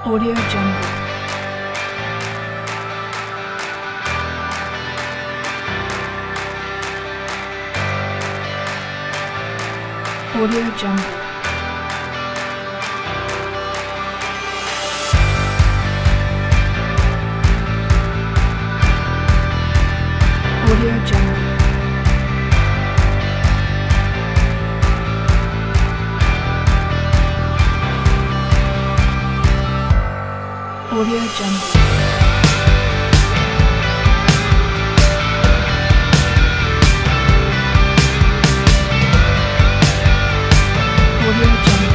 Audio Jungle. Audio Jungle. Audio Jungle. Audio Jungle. Audio Jungle.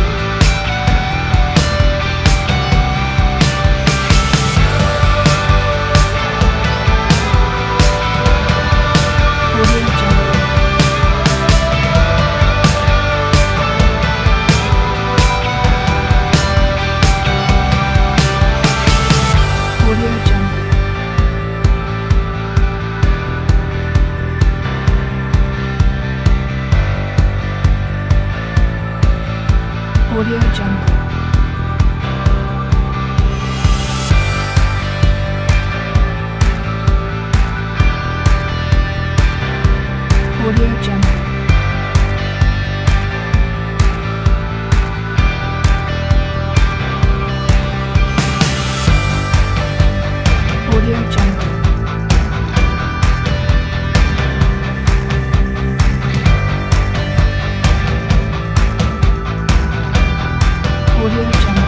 Audio Jungle. Audio Jungle. Audio Jungle. Audio Jungle. Audio Jungle. Audio Jungle.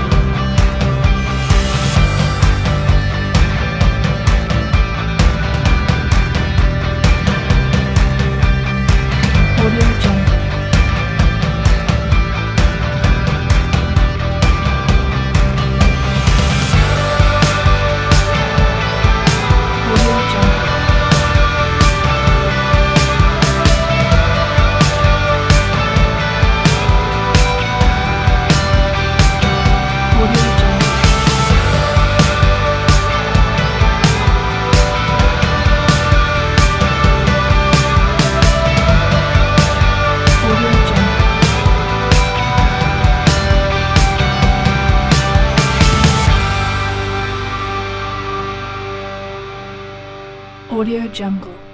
Audio Jungle. Audio Jungle. Audio Jungle. Audio Jungle. Audio Jungle.